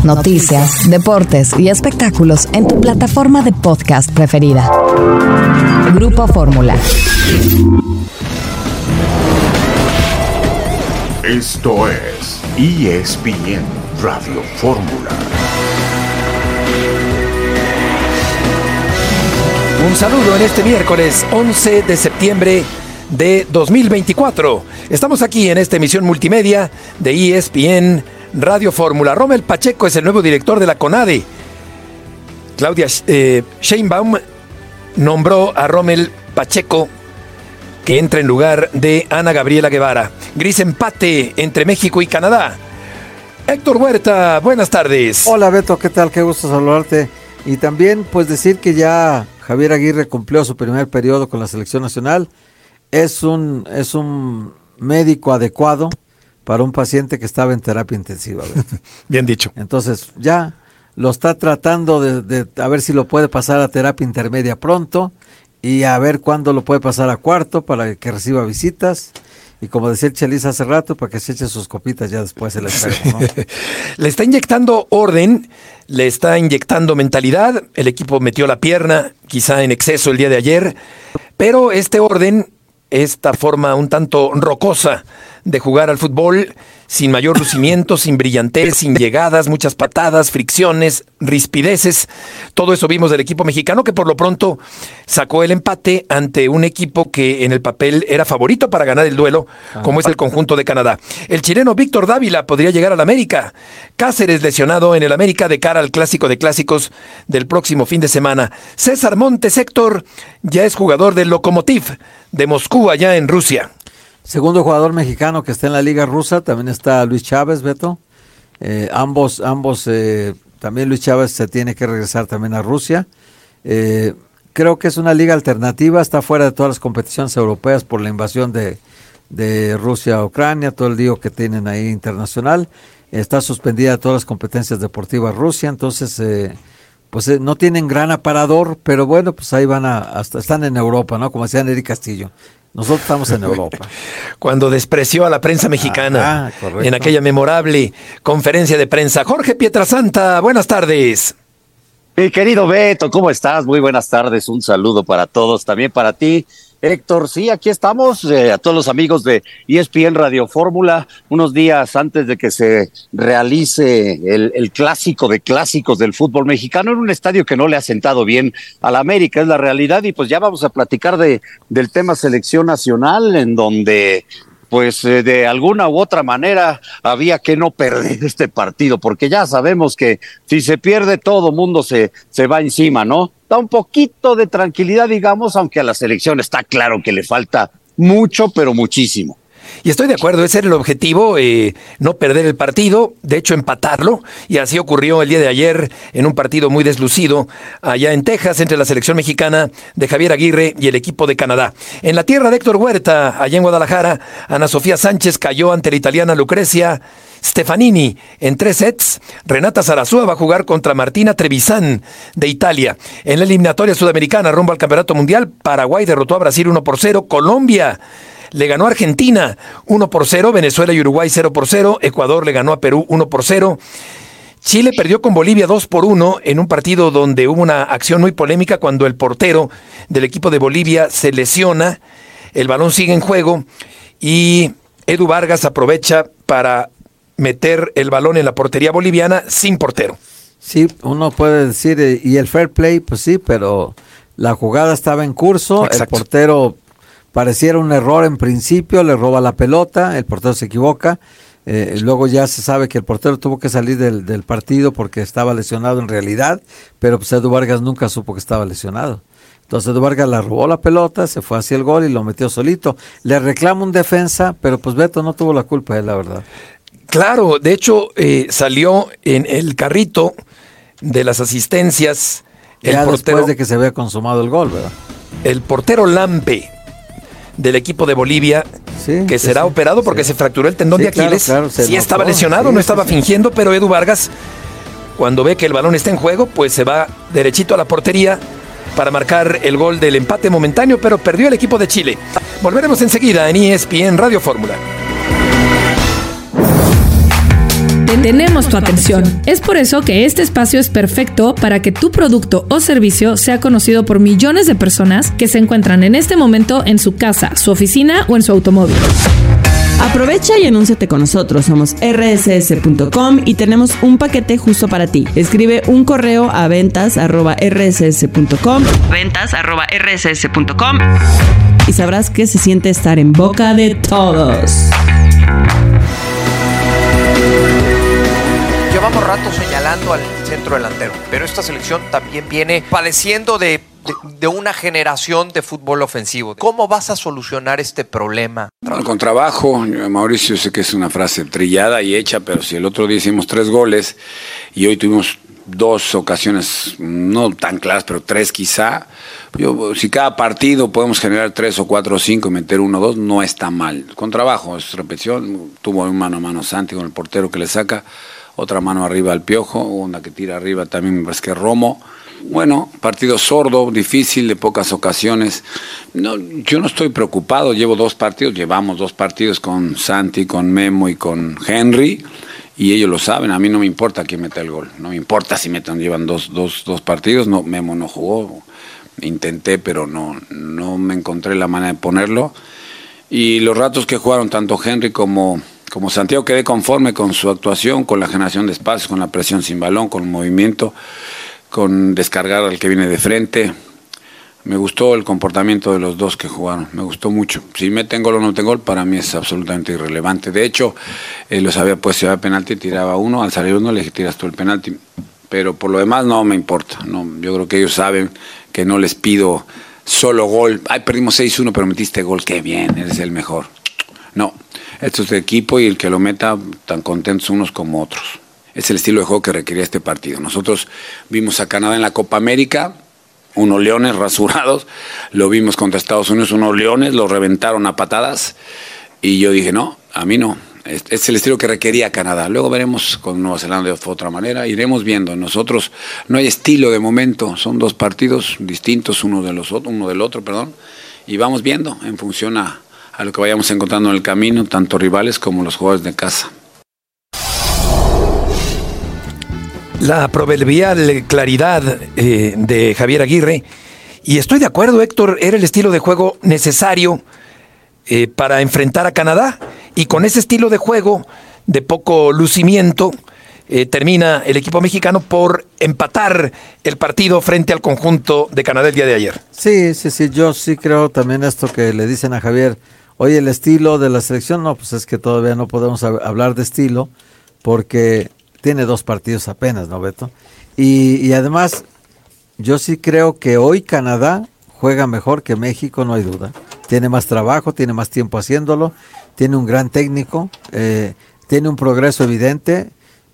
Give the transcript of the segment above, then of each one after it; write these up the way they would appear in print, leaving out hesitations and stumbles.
noticias, deportes y espectáculos en tu plataforma de podcast preferida. Grupo Fórmula. Esto es ESPN Radio Fórmula. Un saludo en este miércoles 11 de septiembre de 2024. Estamos aquí en esta emisión multimedia de ESPN Radio Fórmula. Rommel Pacheco es el nuevo director de la CONADE. Claudia Sheinbaum nombró a Rommel Pacheco, que entra en lugar de Ana Gabriela Guevara. Gris empate entre México y Canadá. Héctor Huerta, buenas tardes. Hola Beto, ¿qué tal? Qué gusto saludarte. Y también pues decir que ya Javier Aguirre cumplió su primer periodo con la selección nacional. Es un médico adecuado para un paciente que estaba en terapia intensiva. Bien dicho. Entonces ya lo está tratando de a ver si lo puede pasar a terapia intermedia pronto y a ver cuándo lo puede pasar a cuarto para que reciba visitas. Y como decía el Chelis hace rato, para que se eche sus copitas ya después se le enferma, ¿no? Le está inyectando orden, le está inyectando mentalidad. El equipo metió la pierna, quizá en exceso el día de ayer, pero este orden, esta forma un tanto rocosa de jugar al fútbol, sin mayor lucimiento, sin brillantez, sin llegadas, muchas patadas, fricciones, rispideces. Todo eso vimos del equipo mexicano, que por lo pronto sacó el empate ante un equipo que en el papel era favorito para ganar el duelo, como es el conjunto de Canadá. El chileno Víctor Dávila podría llegar al América. Cáceres lesionado en el América de cara al clásico de clásicos del próximo fin de semana. César Montes, Héctor, ya es jugador del Lokomotiv de Moscú, allá en Rusia. Segundo jugador mexicano que está en la liga rusa, también está Luis Chávez, Beto. Ambos, también Luis Chávez se tiene que regresar también a Rusia. Creo que es una liga alternativa, está fuera de todas las competiciones europeas por la invasión de Rusia a Ucrania, todo el lío que tienen ahí internacional. Está suspendida de todas las competencias deportivas Rusia, entonces no tienen gran aparador, pero bueno, pues ahí hasta están en Europa, ¿no? Como decía Eric Castillo. Nosotros estamos en Europa. Cuando despreció a la prensa mexicana en aquella memorable conferencia de prensa. Jorge Pietrasanta, buenas tardes. Mi querido Beto, ¿cómo estás? Muy buenas tardes, un saludo para todos, también para ti, Héctor. Sí, aquí estamos, a todos los amigos de ESPN Radio Fórmula, unos días antes de que se realice el clásico de clásicos del fútbol mexicano en un estadio que no le ha sentado bien a la América, es la realidad, y pues ya vamos a platicar del tema selección nacional, en donde pues de alguna u otra manera había que no perder este partido, porque ya sabemos que si se pierde todo mundo se va encima, ¿no? Da un poquito de tranquilidad, digamos, aunque a la selección está claro que le falta mucho, pero muchísimo. Y estoy de acuerdo, ese era el objetivo, no perder el partido, de hecho empatarlo, y así ocurrió el día de ayer en un partido muy deslucido allá en Texas entre la selección mexicana de Javier Aguirre y el equipo de Canadá. En la tierra de Héctor Huerta, allá en Guadalajara, Ana Sofía Sánchez cayó ante la italiana Lucrezia Stefanini en 3 sets. Renata Zarazúa va a jugar contra Martina Trevisan de Italia. En la eliminatoria sudamericana rumbo al Campeonato Mundial, Paraguay derrotó a Brasil 1-0, Colombia le ganó a Argentina 1-0, Venezuela y Uruguay 0-0, Ecuador le ganó a Perú 1-0. Chile perdió con Bolivia 2-1 en un partido donde hubo una acción muy polémica cuando el portero del equipo de Bolivia se lesiona, el balón sigue en juego y Edu Vargas aprovecha para meter el balón en la portería boliviana sin portero. Sí, uno puede decir, y el fair play, pues sí, pero la jugada estaba en curso. Exacto. El portero pareciera un error en principio, le roba la pelota, el portero se equivoca, luego ya se sabe que el portero tuvo que salir del partido porque estaba lesionado en realidad, pero pues Edu Vargas nunca supo que estaba lesionado. Entonces Edu Vargas le robó la pelota, se fue hacia el gol y lo metió solito. Le reclama un defensa, pero pues Beto no tuvo la culpa, la verdad. Claro, de hecho salió en el carrito de las asistencias. Ya después de que se había consumado el gol, ¿verdad? El portero Lampe del equipo de Bolivia, que será operado porque se fracturó el tendón de Aquiles. Claro, sí estaba lesionado, no estaba fingiendo, pero Edu Vargas, cuando ve que el balón está en juego, pues se va derechito a la portería para marcar el gol del empate momentáneo, pero perdió el equipo de Chile. Volveremos enseguida en ESPN Radio Fórmula. tenemos tu atención. Es por eso que este espacio es perfecto para que tu producto o servicio sea conocido por millones de personas que se encuentran en este momento en su casa, su oficina o en su automóvil. Aprovecha y anúnciate con nosotros. Somos rss.com y tenemos un paquete justo para ti. Escribe un correo a ventas@rss.com y sabrás que se siente estar en boca de todos. Llevamos rato señalando al centro delantero, pero esta selección también viene padeciendo de una generación de fútbol ofensivo. ¿Cómo vas a solucionar este problema? Con trabajo, Mauricio, sé que es una frase trillada y hecha, pero si el otro día hicimos 3 goles y hoy tuvimos 2 ocasiones, no tan claras, pero 3 quizá, si cada partido podemos generar 3 o 4 o 5 y meter 1 o 2, no está mal. Con trabajo, es repetición, tuvo un mano a mano Santi con el portero que le saca, otra mano arriba al Piojo, una que tira arriba también me parece que Romo. Bueno, partido sordo, difícil, de pocas ocasiones. No, yo no estoy preocupado, llevamos 2 partidos con Santi, con Memo y con Henry, y ellos lo saben, a mí no me importa quién meta el gol, no me importa si llevan dos partidos, no, Memo no jugó, intenté, pero no me encontré la manera de ponerlo, y los ratos que jugaron tanto Henry como Santiago quedé conforme con su actuación, con la generación de espacios, con la presión sin balón, con el movimiento, con descargar al que viene de frente. Me gustó el comportamiento de los dos que jugaron, me gustó mucho. Si meten gol o no meten gol, para mí es absolutamente irrelevante. De hecho, los había puesto, si había penalti, tiraba uno, al salir uno le tiras tú el penalti. Pero por lo demás no me importa. No, yo creo que ellos saben que no les pido solo gol. Ay, perdimos 6-1, pero metiste gol, qué bien, eres el mejor. No, esto es de equipo y el que lo meta, tan contentos unos como otros. Es el estilo de juego que requería este partido. Nosotros vimos a Canadá en la Copa América, unos leones rasurados, lo vimos contra Estados Unidos, unos leones, los reventaron a patadas, y yo dije, no, a mí no. Es el estilo que requería Canadá. Luego veremos con Nueva Zelanda de otra manera, iremos viendo. Nosotros no hay estilo de momento, son 2 partidos distintos uno del otro, y vamos viendo en función a lo que vayamos encontrando en el camino, tanto rivales como los jugadores de casa. La proverbial claridad de Javier Aguirre, y estoy de acuerdo, Héctor, era el estilo de juego necesario para enfrentar a Canadá, y con ese estilo de juego de poco lucimiento termina el equipo mexicano por empatar el partido frente al conjunto de Canadá el día de ayer. Sí, yo sí creo también esto que le dicen a Javier, oye, el estilo de la selección, no, pues es que todavía no podemos hablar de estilo, porque tiene 2 partidos apenas, ¿no, Beto? Y además, yo sí creo que hoy Canadá juega mejor que México, no hay duda. Tiene más trabajo, tiene más tiempo haciéndolo, tiene un gran técnico, tiene un progreso evidente.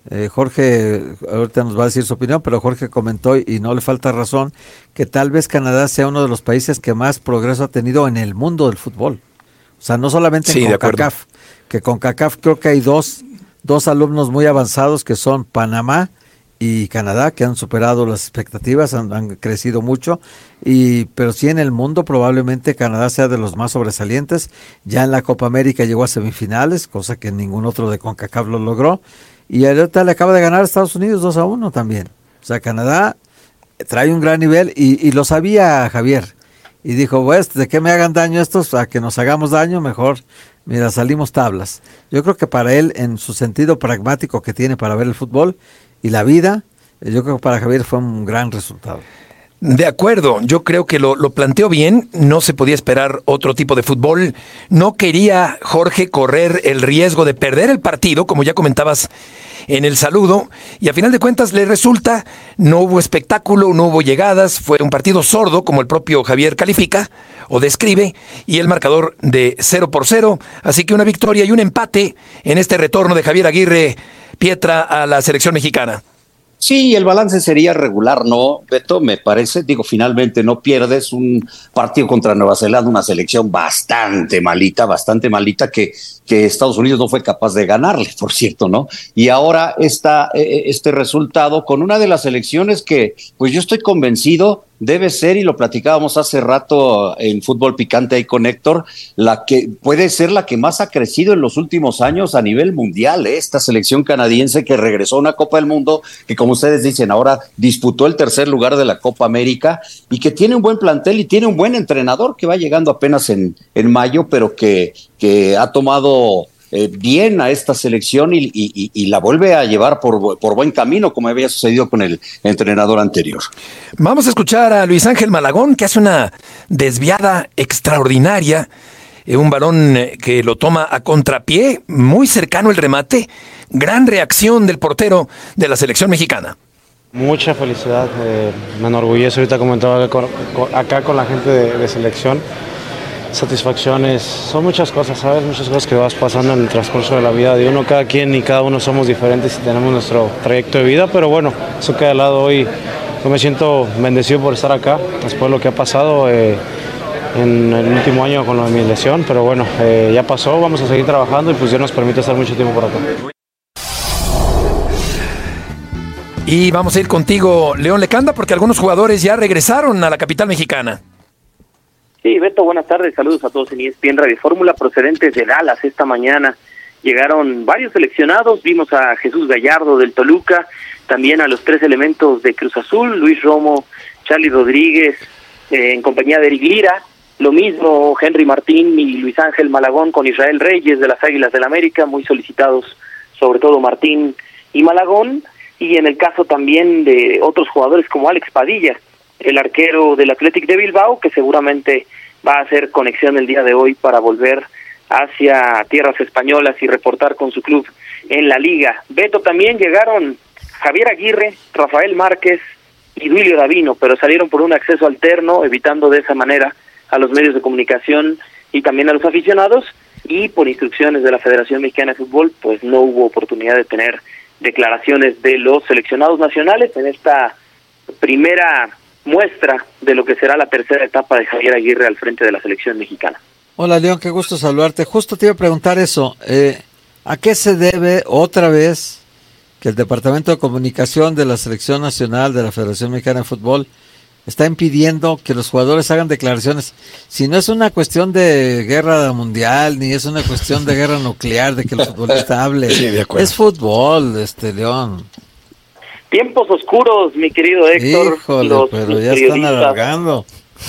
Jorge, ahorita nos va a decir su opinión, pero Jorge comentó, y no le falta razón, que tal vez Canadá sea uno de los países que más progreso ha tenido en el mundo del fútbol. O sea, no solamente en CONCACAF, que CONCACAF creo que hay dos alumnos muy avanzados que son Panamá y Canadá, que han superado las expectativas, han crecido mucho, pero sí en el mundo probablemente Canadá sea de los más sobresalientes. Ya en la Copa América llegó a semifinales, cosa que ningún otro de CONCACAF lo logró, y ahorita le acaba de ganar a Estados Unidos 2-1 también. O sea, Canadá trae un gran nivel, y lo sabía Javier, y dijo, pues, ¿de qué me hagan daño estos? A que nos hagamos daño, mejor, mira, salimos tablas. Yo creo que para él, en su sentido pragmático que tiene para ver el fútbol y la vida, yo creo que para Javier fue un gran resultado. De acuerdo, yo creo que lo planteó bien, no se podía esperar otro tipo de fútbol, no quería Jorge correr el riesgo de perder el partido, como ya comentabas en el saludo, y a final de cuentas le resulta, no hubo espectáculo, no hubo llegadas, fue un partido sordo, como el propio Javier califica o describe, y el marcador de 0-0, así que una victoria y un empate en este retorno de Javier Aguirre Pietra a la selección mexicana. Sí, el balance sería regular, ¿no, Beto? Me parece, finalmente no pierdes un partido contra Nueva Zelanda, una selección bastante malita que Estados Unidos no fue capaz de ganarle, por cierto, ¿no? Y ahora este resultado con una de las selecciones que, pues yo estoy convencido debe ser, y lo platicábamos hace rato en Fútbol Picante ahí con Héctor, la que puede ser la que más ha crecido en los últimos años a nivel mundial, esta selección canadiense que regresó a una Copa del Mundo, que como ustedes dicen, ahora disputó el tercer lugar de la Copa América, y que tiene un buen plantel y tiene un buen entrenador que va llegando apenas en mayo, pero que ha tomado bien a esta selección y la vuelve a llevar por buen camino, como había sucedido con el entrenador anterior. Vamos a escuchar a Luis Ángel Malagón, que hace una desviada extraordinaria, un balón que lo toma a contrapié, muy cercano el remate, gran reacción del portero de la selección mexicana. Mucha felicidad, me enorgullece ahorita comentaba acá con la gente de selección. Satisfacciones, son muchas cosas, ¿sabes? Muchas cosas que vas pasando en el transcurso de la vida de uno, cada quien y cada uno somos diferentes y tenemos nuestro trayecto de vida, pero bueno, eso queda de lado hoy. Yo me siento bendecido por estar acá, después de lo que ha pasado en el último año con lo de mi lesión, pero bueno, ya pasó, vamos a seguir trabajando y pues Dios nos permite estar mucho tiempo por acá. Y vamos a ir contigo, León Lecanda, porque algunos jugadores ya regresaron a la capital mexicana. Sí, Beto, buenas tardes, saludos a todos en ESPN Radio Fórmula, procedentes de Dallas. Esta mañana llegaron varios seleccionados, vimos a Jesús Gallardo del Toluca, también a los 3 elementos de Cruz Azul, Luis Romo, Charly Rodríguez, en compañía de Eric Lira, lo mismo Henry Martín y Luis Ángel Malagón con Israel Reyes de las Águilas del América, muy solicitados, sobre todo Martín y Malagón, y en el caso también de otros jugadores como Alex Padilla, el arquero del Athletic de Bilbao, que seguramente va a hacer conexión el día de hoy para volver hacia tierras españolas y reportar con su club en la liga. Beto, también llegaron Javier Aguirre, Rafael Márquez y Duilio Davino, pero salieron por un acceso alterno, evitando de esa manera a los medios de comunicación y también a los aficionados, y por instrucciones de la Federación Mexicana de Fútbol, pues no hubo oportunidad de tener declaraciones de los seleccionados nacionales en esta primera muestra de lo que será la tercera etapa de Javier Aguirre al frente de la selección mexicana. Hola León, qué gusto saludarte. Justo te iba a preguntar eso, ¿a qué se debe otra vez que el Departamento de Comunicación de la Selección Nacional de la Federación Mexicana de Fútbol está impidiendo que los jugadores hagan declaraciones? Si no es una cuestión de guerra mundial, ni es una cuestión de guerra nuclear, de que el futbolista hable, sí, es fútbol, León. Tiempos oscuros, mi querido Héctor. Híjole, pero ya están alargando.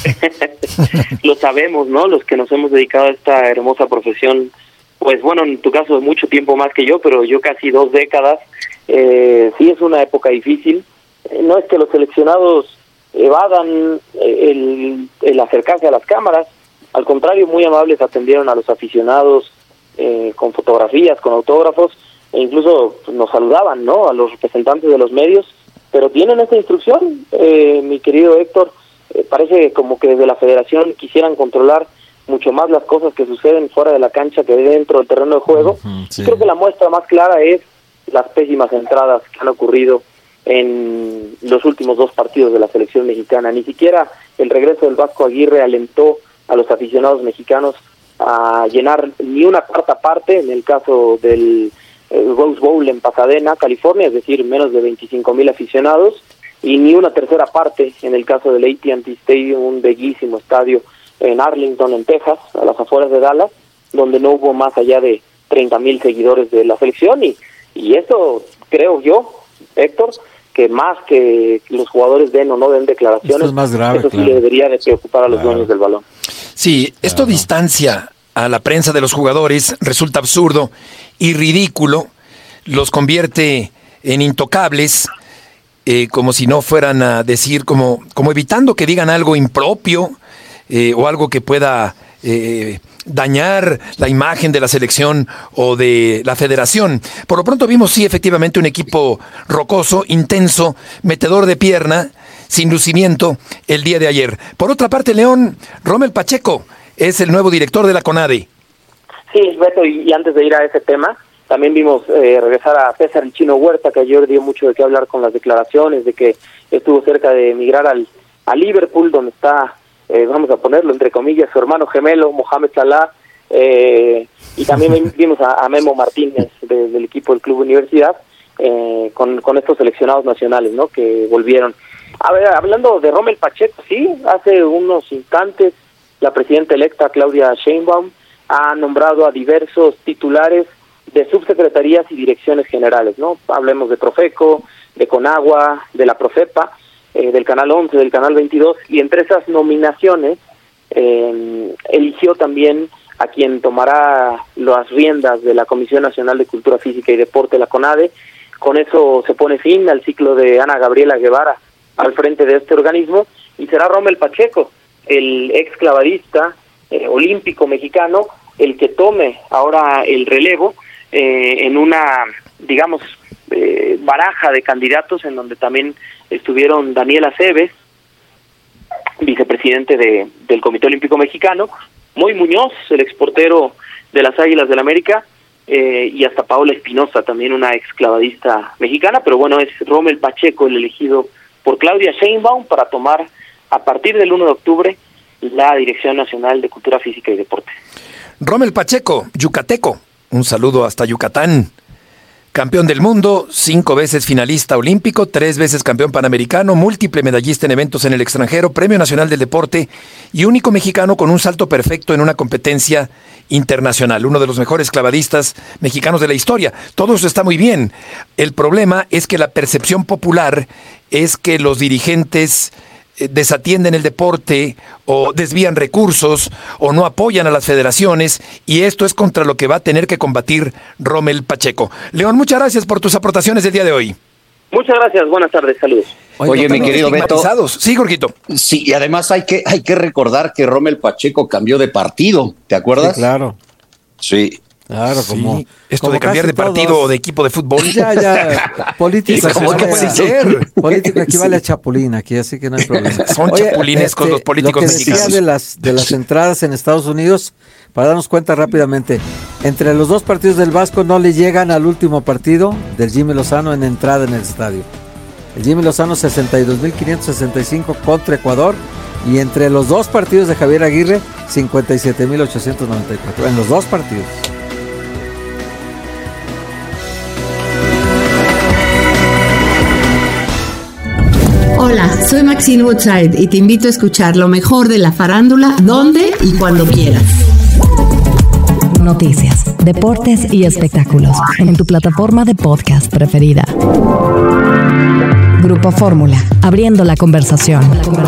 Lo sabemos, ¿no? Los que nos hemos dedicado a esta hermosa profesión, pues bueno, en tu caso mucho tiempo más que yo, pero yo casi 2 décadas. Sí es una época difícil. No es que los seleccionados evadan el acercarse a las cámaras, al contrario, muy amables atendieron a los aficionados con fotografías, con autógrafos, e incluso nos saludaban, ¿no?, a los representantes de los medios, pero tienen esta instrucción, mi querido Héctor. Parece como que desde la federación quisieran controlar mucho más las cosas que suceden fuera de la cancha que dentro del terreno de juego. Sí. Creo que la muestra más clara es las pésimas entradas que han ocurrido en los últimos 2 partidos de la selección mexicana. Ni siquiera el regreso del Vasco Aguirre alentó a los aficionados mexicanos a llenar ni una cuarta parte, en el caso del Rose Bowl en Pasadena, California, es decir, menos de 25,000 aficionados, y ni una tercera parte en el caso del AT&T Stadium, un bellísimo estadio en Arlington, en Texas, a las afueras de Dallas, donde no hubo más allá de 30,000 seguidores de la selección, y eso creo yo, Héctor, que más que los jugadores den o no den declaraciones, eso es más grave, eso sí le debería de preocupar a los dueños del balón. Sí, esto distancia a la prensa de los jugadores, resulta absurdo y ridículo, los convierte en intocables, como si no fueran a decir, como evitando que digan algo impropio o algo que pueda dañar la imagen de la selección o de la federación. Por lo pronto vimos, sí, efectivamente un equipo rocoso, intenso, metedor de pierna, sin lucimiento el día de ayer. Por otra parte, León, Rommel Pacheco es el nuevo director de la CONADE. Sí, Beto, y antes de ir a ese tema, también vimos regresar a César el Chino Huerta, que ayer dio mucho de qué hablar con las declaraciones, de que estuvo cerca de emigrar a Liverpool, donde está, vamos a ponerlo entre comillas, su hermano gemelo, Mohamed Salah, y también vimos a Memo Martínez del equipo del Club Universidad, con estos seleccionados nacionales, ¿no? Que volvieron. A ver, hablando de Rommel Pacheco, sí, hace unos instantes la presidenta electa Claudia Sheinbaum ha nombrado a diversos titulares de subsecretarías y direcciones generales, ¿no? Hablemos de Profeco, de Conagua, de la Profepa, del Canal 11, del Canal 22, y entre esas nominaciones eligió también a quien tomará las riendas de la Comisión Nacional de Cultura Física y Deporte, la CONADE. Con eso se pone fin al ciclo de Ana Gabriela Guevara al frente de este organismo, y será Rommel Pacheco, el ex clavadista olímpico mexicano, el que tome ahora el relevo en una, digamos, baraja de candidatos en donde también estuvieron Daniel Aceves, vicepresidente del Comité Olímpico Mexicano, Moy Muñoz, el exportero de las Águilas del América, y hasta Paola Espinosa, también una exclavadista mexicana, pero bueno, es Rommel Pacheco el elegido por Claudia Sheinbaum para tomar a partir del 1 de octubre la Dirección Nacional de Cultura Física y Deporte. Rommel Pacheco, yucateco, un saludo hasta Yucatán. Campeón del mundo, 5 veces finalista olímpico, 3 veces campeón panamericano, múltiple medallista en eventos en el extranjero, Premio Nacional del Deporte y único mexicano con un salto perfecto en una competencia internacional. Uno de los mejores clavadistas mexicanos de la historia. Todo eso está muy bien. El problema es que la percepción popular es que los dirigentes desatienden el deporte o desvían recursos o no apoyan a las federaciones, y esto es contra lo que va a tener que combatir Rommel Pacheco. León, muchas gracias por tus aportaciones del día de hoy. Muchas gracias, buenas tardes, saludos. Oye, mi querido Beto. Sí, Jorgito. Sí, y además hay que recordar que Rommel Pacheco cambió de partido, ¿te acuerdas? Sí, claro. Sí. Claro, como sí, esto como de cambiar de partido todos. o de equipo de fútbol. Ya, político. ¿Cómo que puede ser? Político equivale a chapulín aquí, así que no hay problema. Son chapulinescos los políticos lo que mexicanos. decía de las entradas en Estados Unidos, para darnos cuenta rápidamente, entre los dos partidos del Vasco no le llegan al último partido del Jimmy Lozano en entrada en el estadio. El Jimmy Lozano 62.565 contra Ecuador, y entre los dos partidos de Javier Aguirre 57.894 en los dos partidos. Hola, soy Maxine Woodside y te invito a escuchar lo mejor de la farándula, donde y cuando quieras. Noticias, deportes y espectáculos en tu plataforma de podcast preferida. Grupo Fórmula, abriendo la conversación.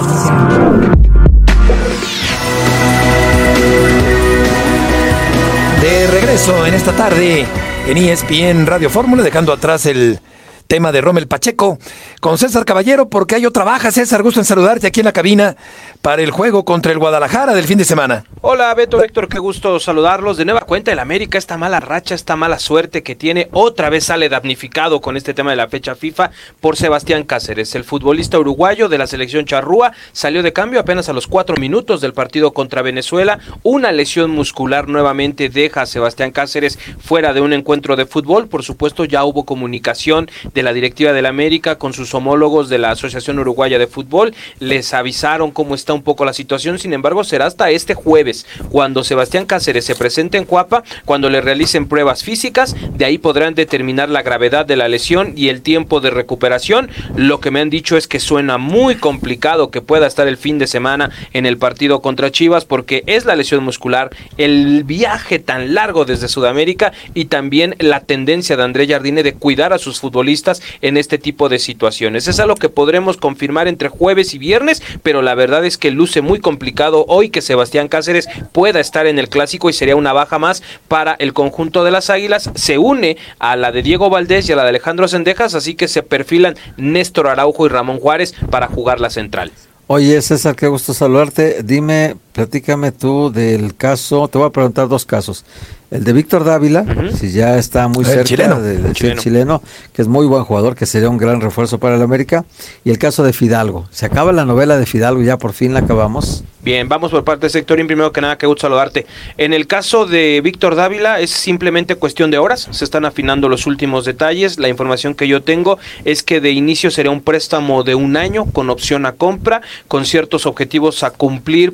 De regreso en esta tarde en ESPN Radio Fórmula, dejando atrás el tema de Rommel Pacheco con César Caballero, porque hay otra baja. César, gusto en saludarte aquí en la cabina para el juego contra el Guadalajara del fin de semana. Hola Beto, Héctor, qué gusto saludarlos. De nueva cuenta el América, esta mala racha, esta mala suerte que tiene, otra vez sale damnificado con este tema de la fecha FIFA por Sebastián Cáceres. El futbolista uruguayo de la selección charrúa salió de cambio apenas a los 4 minutos del partido contra Venezuela. Una lesión muscular nuevamente deja a Sebastián Cáceres fuera de un encuentro de fútbol. Por supuesto, ya hubo comunicación de la directiva del América con sus homólogos de la Asociación Uruguaya de Fútbol. Les avisaron cómo está un poco la situación. Sin embargo, será hasta este jueves cuando Sebastián Cáceres se presente en Cuapa, cuando le realicen pruebas físicas. De ahí podrán determinar la gravedad de la lesión y el tiempo de recuperación. Lo que me han dicho es que suena muy complicado que pueda estar el fin de semana en el partido contra Chivas, porque es la lesión muscular, el viaje tan largo desde Sudamérica y también la tendencia de André Jardine de cuidar a sus futbolistas en este tipo de situaciones. Es algo que podremos confirmar entre jueves y viernes, pero la verdad es que luce muy complicado hoy que Sebastián Cáceres pueda estar en el clásico, y sería una baja más para el conjunto de las Águilas. Se une a la de Diego Valdés y a la de Alejandro Cendejas, así que se perfilan Néstor Araujo y Ramón Juárez para jugar la central. Oye, César, qué gusto saludarte. Dime, platícame tú del caso. Te voy a preguntar dos casos. El de Víctor Dávila, si ya está muy cerca del chileno, que es muy buen jugador, que sería un gran refuerzo para el América. Y el caso de Fidalgo. Se acaba la novela de Fidalgo, ya por fin la acabamos. Bien, vamos por parte de Sectorín. Primero que nada, qué gusto saludarte. En el caso de Víctor Dávila es simplemente cuestión de horas. Se están afinando los últimos detalles. La información que yo tengo es que de inicio sería un préstamo de 1 año con opción a compra, con ciertos objetivos a cumplir para que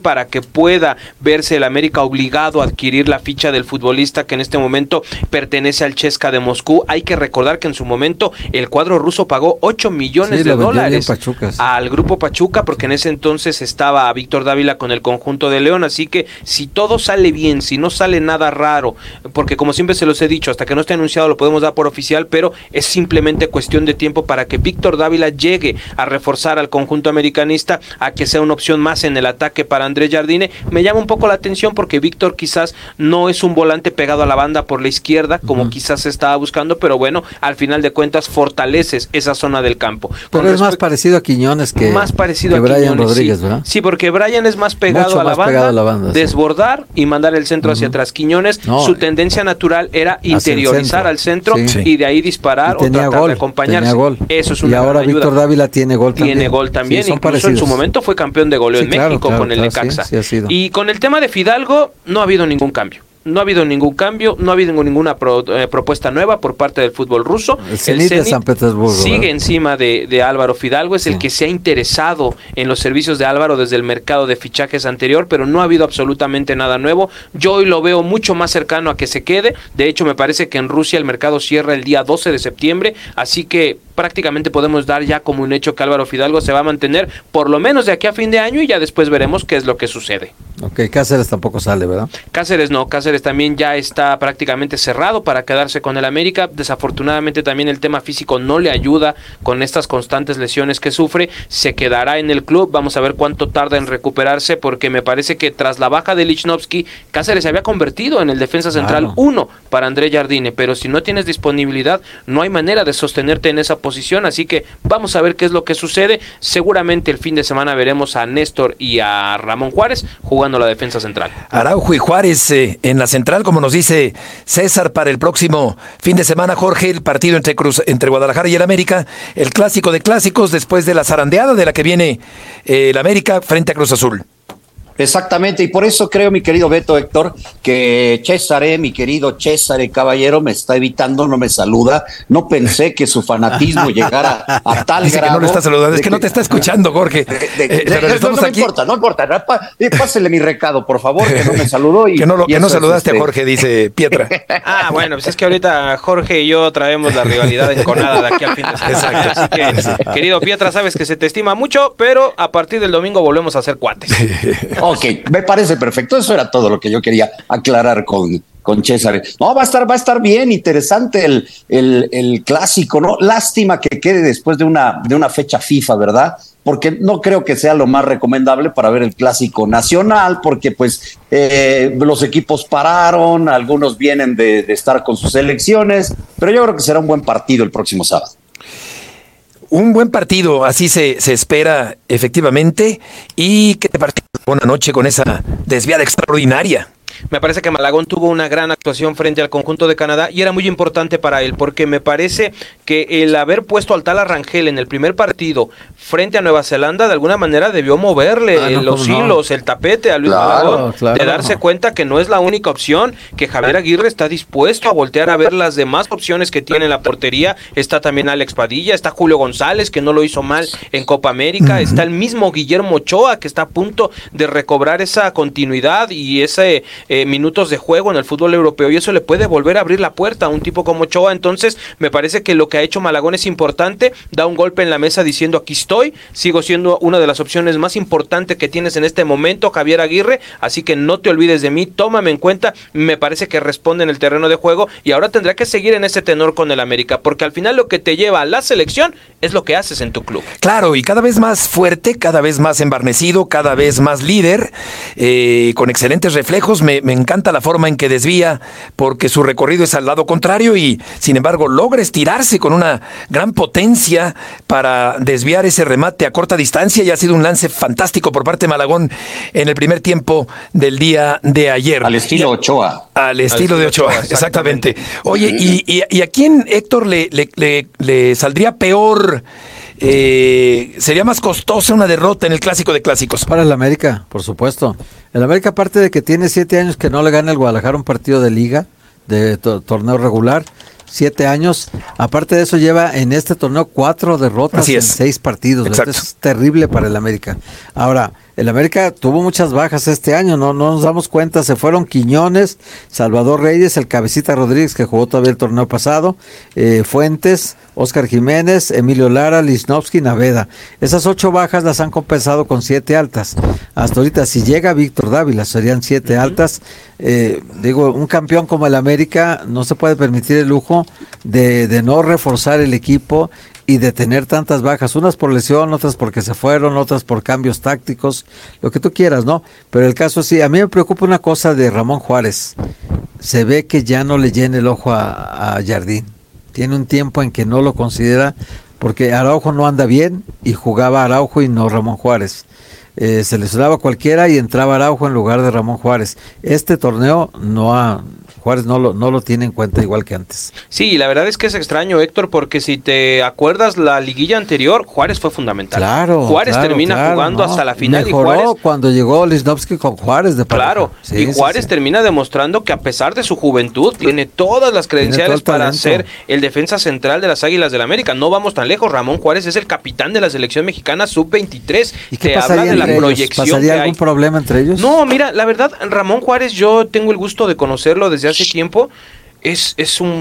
pueda verse el América obligado a adquirir la ficha del futbolista que en este momento pertenece al CSKA de Moscú. Hay que recordar que en su momento el cuadro ruso pagó $8 millones al grupo Pachuca, porque en ese entonces estaba Víctor Dávila con el conjunto de León. Así que si todo sale bien, si no sale nada raro, porque como siempre se los he dicho, hasta que no esté anunciado lo podemos dar por oficial, pero es simplemente cuestión de tiempo para que Víctor Dávila llegue a reforzar al conjunto americanista, a que sea una opción más en el ataque para Andrés Jardine. Me llama un poco la atención porque Víctor quizás no es un volante pegado a la banda por la izquierda, como quizás se estaba buscando, pero bueno, al final de cuentas fortaleces esa zona del campo. Pero es más parecido a Quiñones que Brian Quiñones, Rodríguez, sí. ¿verdad? Sí, porque Brian es más pegado, a la, banda, desbordar y mandar el centro hacia atrás. Quiñones, su tendencia natural era interiorizar al centro y de ahí disparar o tratar de acompañarse. Eso es una y ahora Víctor Dávila tiene gol también. Tiene gol también, sí, incluso en su momento fue campeón de goleo en México con el Necaxa. Y con el tema de Fidalgo no ha habido ningún cambio. No ha habido ningún cambio, no ha habido ninguna propuesta nueva por parte del fútbol ruso. El Zenit de San Petersburgo sigue encima de Álvaro Fidalgo, es el que se ha interesado en los servicios de Álvaro desde el mercado de fichajes anterior, pero no ha habido absolutamente nada nuevo. Yo hoy lo veo mucho más cercano a que se quede. De hecho, me parece que en Rusia el mercado cierra el día 12 de septiembre, así que prácticamente podemos dar ya como un hecho que Álvaro Fidalgo se va a mantener por lo menos de aquí a fin de año y ya después veremos qué es lo que sucede. Ok, Cáceres tampoco sale, ¿verdad? Cáceres no, Cáceres también ya está prácticamente cerrado para quedarse con el América. Desafortunadamente también el tema físico no le ayuda con estas constantes lesiones que sufre. Se quedará en el club, vamos a ver cuánto tarda en recuperarse, porque me parece que tras la baja de Lichnowsky, Cáceres se había convertido en el defensa central 1 para Andrés Jardine, pero si no tienes disponibilidad no hay manera de sostenerte en esa posición, así que vamos a ver qué es lo que sucede. Seguramente el fin de semana veremos a Néstor y a Ramón Juárez jugando la defensa central. Araujo y Juárez en la central, como nos dice César, para el próximo fin de semana. Jorge, el partido entre Guadalajara y el América, el clásico de clásicos después de la zarandeada de la que viene el América frente a Cruz Azul. Exactamente, y por eso creo, mi querido Beto, Héctor, que mi querido César Caballero, me está evitando, no me saluda. No pensé que su fanatismo llegara a tal Dice grado. Que no lo está saludando, es que no te está escuchando, Jorge. No importa, pásele mi recado, por favor, que no me saludó. Que no saludaste a Jorge, dice Pietra. Bueno, pues es que ahorita Jorge y yo traemos la rivalidad enconada de aquí al fin de semana. Exacto. Así que, querido Pietra, sabes que se te estima mucho, pero a partir del domingo volvemos a ser cuates. Ok, me parece perfecto. Eso era todo lo que yo quería aclarar con César. No, va a estar bien interesante el clásico, ¿no? Lástima que quede después de una fecha FIFA, ¿verdad? Porque no creo que sea lo más recomendable para ver el clásico nacional, porque pues los equipos pararon, algunos vienen de estar con sus selecciones, pero yo creo que será un buen partido el próximo sábado. Un buen partido, así se espera efectivamente. ¿Y qué te parece? Buena noche con esa desviada extraordinaria. Me parece que Malagón tuvo una gran actuación frente al conjunto de Canadá y era muy importante para él, porque me parece que el haber puesto al Tala Rangel en el primer partido frente a Nueva Zelanda de alguna manera debió moverle los hilos, el tapete a Luis Malagón, de darse cuenta que no es la única opción, que Javier Aguirre está dispuesto a voltear a ver las demás opciones que tiene en la portería. Está también Alex Padilla, está Julio González, que no lo hizo mal en Copa América, está el mismo Guillermo Ochoa, que está a punto de recobrar esa continuidad y ese minutos de juego en el fútbol europeo, y eso le puede volver a abrir la puerta a un tipo como Ochoa. Entonces me parece que lo que ha hecho Malagón es importante, da un golpe en la mesa diciendo aquí estoy, sigo siendo una de las opciones más importantes que tienes en este momento, Javier Aguirre, así que no te olvides de mí, tómame en cuenta. Me parece que responde en el terreno de juego y ahora tendrá que seguir en ese tenor con el América, porque al final lo que te lleva a la selección es lo que haces en tu club. Claro, y cada vez más fuerte, cada vez más embarnecido, cada vez más líder, con excelentes reflejos. Me encanta la forma en que desvía, porque su recorrido es al lado contrario y sin embargo logra estirarse con una gran potencia para desviar ese remate a corta distancia, y ha sido un lance fantástico por parte de Malagón en el primer tiempo del día de ayer. Al estilo Ochoa. Al estilo de Ochoa, exactamente. Oye, ¿y a quién, Héctor, le saldría peor? ¿Sería más costosa una derrota en el clásico de clásicos? Para el América, por supuesto. El América, aparte de que tiene 7 años que no le gana el Guadalajara un partido de liga, de torneo regular, 7 años, aparte de eso lleva en este torneo 4 derrotas en 6 partidos. Es terrible para el América. Ahora, el América tuvo muchas bajas este año, no nos damos cuenta, se fueron Quiñones, Salvador Reyes, el Cabecita Rodríguez que jugó todavía el torneo pasado, Fuentes, Óscar Jiménez, Emilio Lara, Lichnowsky, Naveda. Esas 8 bajas las han compensado con 7 altas. Hasta ahorita, si llega Víctor Dávila, serían 7 altas. Un campeón como el América no se puede permitir el lujo de no reforzar el equipo y de tener tantas bajas, unas por lesión, otras porque se fueron, otras por cambios tácticos, lo que tú quieras, ¿no? Pero el caso sí, a mí me preocupa una cosa de Ramón Juárez. Se ve que ya no le llena el ojo a Jardín. Tiene un tiempo en que no lo considera, porque Araujo no anda bien, y jugaba Araujo y no Ramón Juárez. Se lesionaba cualquiera y entraba Araujo en lugar de Ramón Juárez. Este torneo Juárez no lo tiene en cuenta igual que antes. Sí, la verdad es que es extraño, Héctor, porque si te acuerdas la liguilla anterior, Juárez fue fundamental. Juárez termina jugando hasta la final. Mejoró y Juárez, cuando llegó Lichnowsky con Juárez de pareja. Claro, sí, y Juárez termina demostrando que a pesar de su juventud, tiene todas las credenciales para ser el defensa central de las Águilas del América. No vamos tan lejos, Ramón Juárez es el capitán de la selección mexicana sub-23. ¿Y qué pasaría habla de la proyección? ¿Pasaría algún problema entre ellos? No, mira, la verdad, Ramón Juárez, yo tengo el gusto de conocerlo desde hace tiempo. Es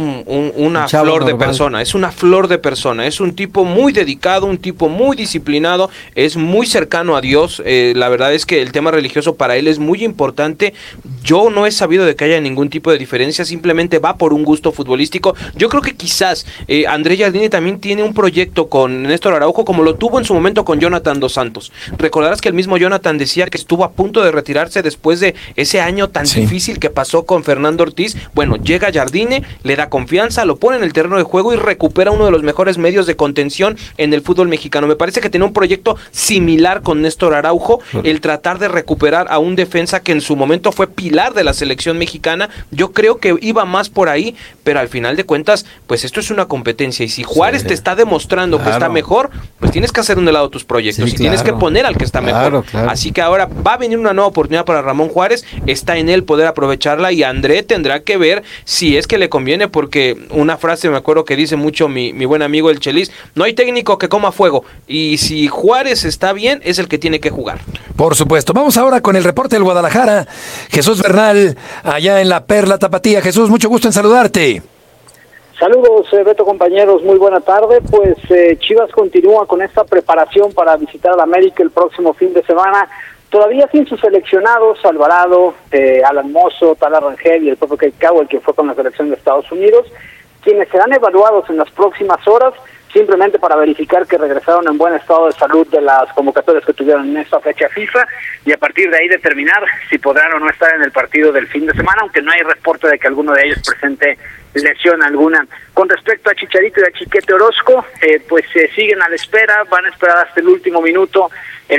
una flor de persona, es una flor de persona, es un tipo muy dedicado, un tipo muy disciplinado, es muy cercano a Dios. La verdad es que el tema religioso para él es muy importante. Yo no he sabido de que haya ningún tipo de diferencia, simplemente va por un gusto futbolístico. Yo creo que quizás André Jardine también tiene un proyecto con Néstor Araujo, como lo tuvo en su momento con Jonathan Dos Santos. Recordarás que el mismo Jonathan decía que estuvo a punto de retirarse después de ese año tan difícil que pasó con Fernando Ortiz. Bueno, llega Jardine, le da confianza, lo pone en el terreno de juego y recupera uno de los mejores medios de contención en el fútbol mexicano. Me parece que tiene un proyecto similar con Néstor Araujo, el tratar de recuperar a un defensa que en su momento fue pilar de la selección mexicana. Yo creo que iba más por ahí, pero al final de cuentas, pues esto es una competencia, y si Juárez te está demostrando que está mejor, pues tienes que hacer de un lado tus proyectos, y tienes que poner al que está mejor. Así que ahora va a venir una nueva oportunidad para Ramón Juárez, está en él poder aprovecharla, y André tendrá que ver si es que le conviene, porque una frase me acuerdo que dice mucho mi buen amigo el Chelis: no hay técnico que coma fuego, y si Juárez está bien, es el que tiene que jugar. Por supuesto. Vamos ahora con el reporte del Guadalajara. Jesús Bernal, allá en la Perla Tapatía. Jesús, mucho gusto en saludarte. Saludos, Beto, compañeros, muy buena tarde. Pues Chivas continúa con esta preparación para visitar al América el próximo fin de semana. Todavía sin sus seleccionados, Alvarado, Alan Mozo, Tala Rangel y el propio Kate Cowell, que fue con la selección de Estados Unidos, quienes serán evaluados en las próximas horas, simplemente para verificar que regresaron en buen estado de salud de las convocatorias que tuvieron en esta fecha FIFA, y a partir de ahí determinar si podrán o no estar en el partido del fin de semana, aunque no hay reporte de que alguno de ellos presente lesión alguna. Con respecto a Chicharito y a Chiquete Orozco, pues siguen a la espera, van a esperar hasta el último minuto.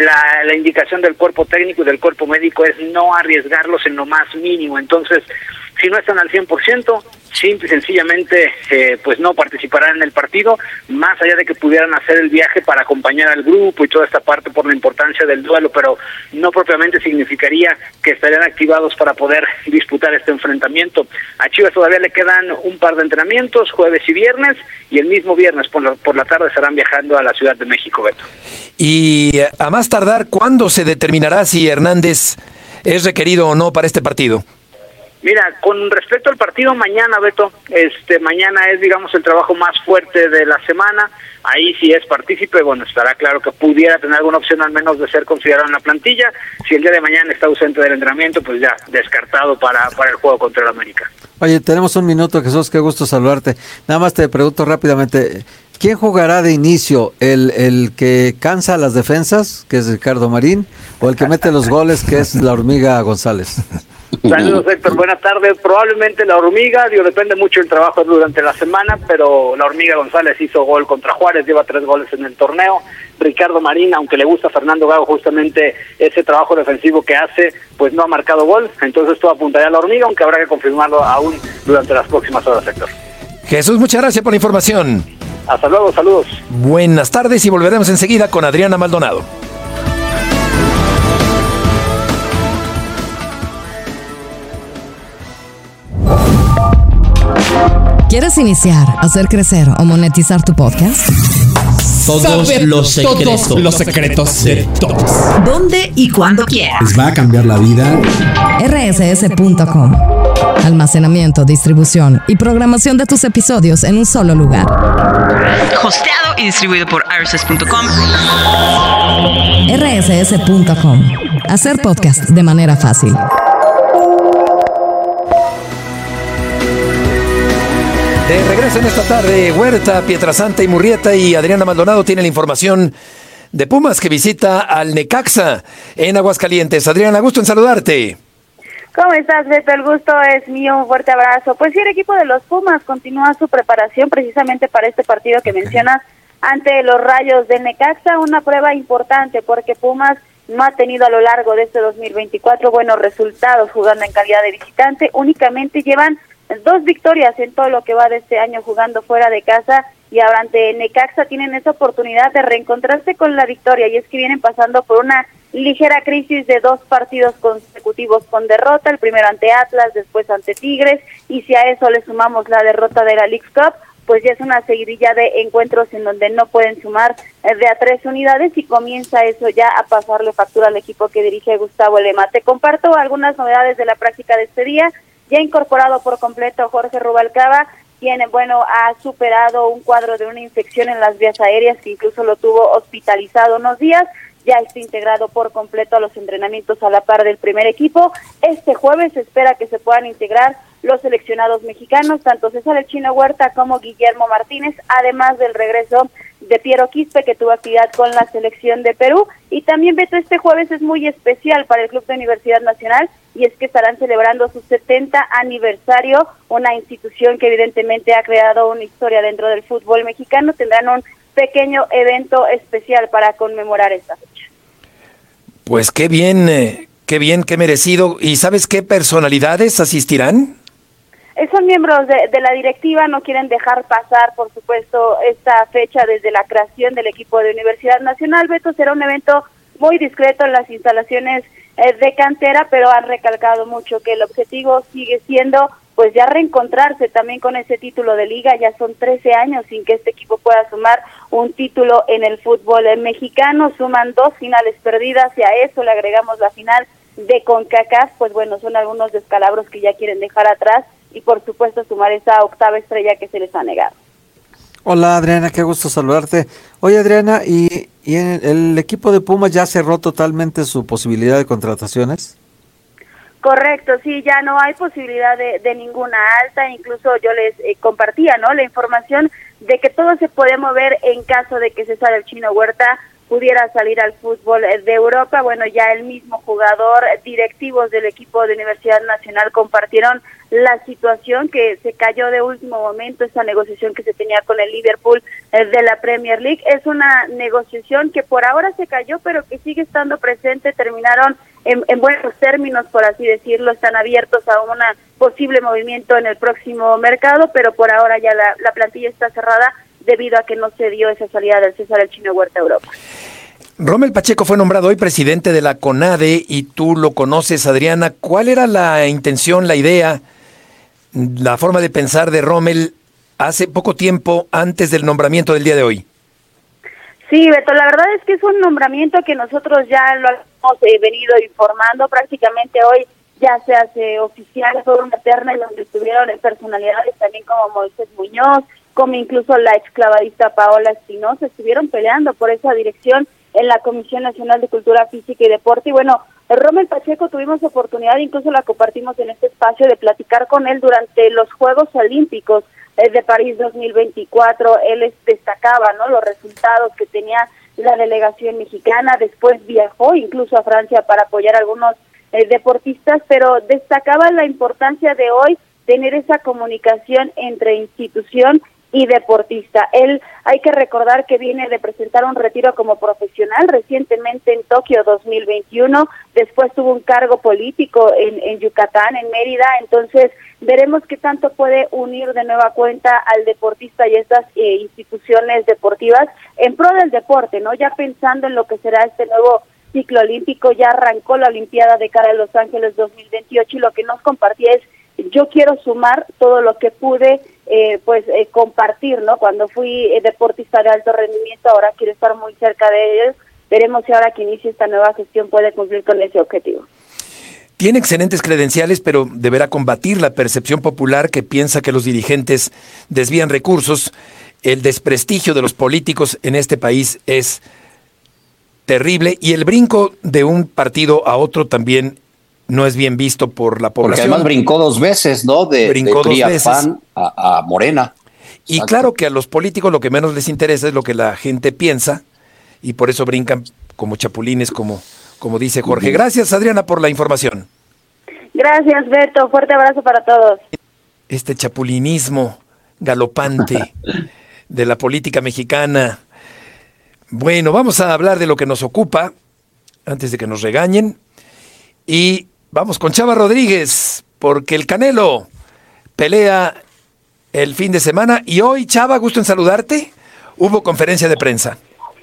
La indicación del cuerpo técnico y del cuerpo médico es no arriesgarlos en lo más mínimo. Entonces, si no están al 100%, simple y sencillamente pues no participarán en el partido, más allá de que pudieran hacer el viaje para acompañar al grupo y toda esta parte por la importancia del duelo, pero no propiamente significaría que estarían activados para poder disputar este enfrentamiento. A Chivas todavía le quedan un par de entrenamientos, jueves y viernes, y el mismo viernes por la tarde estarán viajando a la Ciudad de México, Beto. Y a más tardar, ¿cuándo se determinará si Hernández es requerido o no para este partido? Mira, con respecto al partido mañana, Beto, mañana es, digamos, el trabajo más fuerte de la semana. Ahí sí es partícipe, bueno, estará claro que pudiera tener alguna opción al menos de ser considerado en la plantilla. Si el día de mañana está ausente del entrenamiento, pues ya descartado para el juego contra el América. Oye, tenemos un minuto, Jesús, qué gusto saludarte. Nada más te pregunto rápidamente, ¿quién jugará de inicio? ¿El que cansa las defensas, que es Ricardo Marín, o el que mete los goles, que es la Hormiga González? Saludos, Héctor, buenas tardes. Probablemente la Hormiga, depende mucho del trabajo durante la semana, pero la Hormiga González hizo gol contra Juárez, lleva 3 goles en el torneo. Ricardo Marín, aunque le gusta a Fernando Gago justamente ese trabajo defensivo que hace, pues no ha marcado gol, entonces todo apuntaría a la Hormiga, aunque habrá que confirmarlo aún durante las próximas horas, Héctor. Jesús, muchas gracias por la información. Hasta luego, saludos. Buenas tardes y volveremos enseguida con Adriana Maldonado. ¿Quieres iniciar, hacer crecer o monetizar tu podcast? todos los secretos de todos. ¿Dónde y cuándo quieras? Les va a cambiar la vida. rss.com. Almacenamiento, distribución y programación de tus episodios en un solo lugar. Hosteado y distribuido por rss.com. rss.com. Hacer podcast de manera fácil. De regreso en esta tarde, Huerta, Pietrasanta y Murrieta y Adriana Maldonado tienen la información de Pumas que visita al Necaxa en Aguascalientes. Adriana, gusto en saludarte. ¿Cómo estás, Beto? El gusto es mío, un fuerte abrazo. Pues sí, el equipo de los Pumas continúa su preparación precisamente para este partido que mencionas ante los Rayos de Necaxa, una prueba importante porque Pumas no ha tenido a lo largo de este 2024 buenos resultados jugando en calidad de visitante, únicamente llevan 2 victorias en todo lo que va de este año jugando fuera de casa y ahora ante Necaxa tienen esa oportunidad de reencontrarse con la victoria y es que vienen pasando por una ligera crisis de 2 partidos consecutivos con derrota, el primero ante Atlas, después ante Tigres y si a eso le sumamos la derrota de la Leagues Cup, pues ya es una seguidilla de encuentros en donde no pueden sumar de a 3 unidades y comienza eso ya a pasarle factura al equipo que dirige Gustavo Lema. Te comparto algunas novedades de la práctica de este día. Ya incorporado por completo Jorge Rubalcaba, quien, ha superado un cuadro de una infección en las vías aéreas que incluso lo tuvo hospitalizado unos días. Ya está integrado por completo a los entrenamientos a la par del primer equipo. Este jueves se espera que se puedan integrar los seleccionados mexicanos, tanto César El Chino Huerta como Guillermo Martínez, además del regreso de Piero Quispe, que tuvo actividad con la selección de Perú. Y también, Beto, este jueves es muy especial para el Club de Universidad Nacional, y es que estarán celebrando su 70 aniversario, una institución que evidentemente ha creado una historia dentro del fútbol mexicano. Tendrán un pequeño evento especial para conmemorar esta fecha. Pues qué bien, qué merecido. ¿Y sabes qué personalidades asistirán? Son miembros de la directiva, no quieren dejar pasar, por supuesto, esta fecha desde la creación del equipo de Universidad Nacional. Beto, será un evento muy discreto en las instalaciones de cantera, pero han recalcado mucho que el objetivo sigue siendo pues ya reencontrarse también con ese título de liga. Ya son 13 años sin que este equipo pueda sumar un título en el fútbol mexicano, suman 2 finales perdidas y a eso le agregamos la final de CONCACAF, pues son algunos descalabros que ya quieren dejar atrás y por supuesto sumar esa 8ª estrella que se les ha negado. Hola Adriana, qué gusto saludarte. Oye Adriana, ¿y el equipo de Pumas ya cerró totalmente su posibilidad de contrataciones? Correcto, sí, ya no hay posibilidad de ninguna alta, incluso yo les compartía, la información de que todo se puede mover en caso de que César El Chino Huerta pudiera salir al fútbol de Europa. Ya el mismo jugador, directivos del equipo de Universidad Nacional compartieron la situación que se cayó de último momento, esa negociación que se tenía con el Liverpool de la Premier League. Es una negociación que por ahora se cayó, pero que sigue estando presente. Terminaron en buenos términos, por así decirlo, están abiertos a un posible movimiento en el próximo mercado, pero por ahora ya la plantilla está cerrada debido a que no se dio esa salida del César El Chino Huerta a Europa. Rommel Pacheco fue nombrado hoy presidente de la CONADE y tú lo conoces, Adriana. ¿Cuál era la intención, la idea, la forma de pensar de Rommel hace poco tiempo antes del nombramiento del día de hoy? Sí, Beto, la verdad es que es un nombramiento que nosotros ya lo hemos venido informando. Prácticamente hoy ya se hace oficial. Fue una terna en donde estuvieron personalidades también como Moisés Muñoz, como incluso la exclavadista Paola Espinosa, estuvieron peleando por esa dirección en la Comisión Nacional de Cultura Física y Deporte. Y Rommel Pacheco tuvimos oportunidad, incluso la compartimos en este espacio, de platicar con él durante los Juegos Olímpicos de París 2024. Él destacaba los resultados que tenía la delegación mexicana. Después viajó incluso a Francia para apoyar a algunos deportistas, pero destacaba la importancia de hoy tener esa comunicación entre institución y deportista. Él, hay que recordar que viene de presentar un retiro como profesional recientemente en Tokio 2021, después tuvo un cargo político en Yucatán, en Mérida. Entonces veremos qué tanto puede unir de nueva cuenta al deportista y estas instituciones deportivas en pro del deporte, ya pensando en lo que será este nuevo ciclo olímpico. Ya arrancó la Olimpiada de cara a Los Ángeles 2028 y lo que nos compartía es: yo quiero sumar todo lo que pude compartir, ¿no? Cuando fui deportista de alto rendimiento, ahora quiero estar muy cerca de ellos. Veremos si ahora que inicie esta nueva gestión puede cumplir con ese objetivo. Tiene excelentes credenciales, pero deberá combatir la percepción popular que piensa que los dirigentes desvían recursos. El desprestigio de los políticos en este país es terrible y el brinco de un partido a otro también no es bien visto por la población. Porque además brincó 2 veces, ¿no? De PRI a PAN a Morena. Y Exacto. claro que a los políticos lo que menos les interesa es lo que la gente piensa y por eso brincan como chapulines, como dice Jorge. Gracias, Adriana, por la información. Gracias, Beto. Fuerte abrazo para todos. Este chapulinismo galopante de la política mexicana. Bueno, vamos a hablar de lo que nos ocupa antes de que nos regañen. Y vamos con Chava Rodríguez, porque el Canelo pelea el fin de semana. Y hoy, Chava, gusto en saludarte. Hubo conferencia de prensa.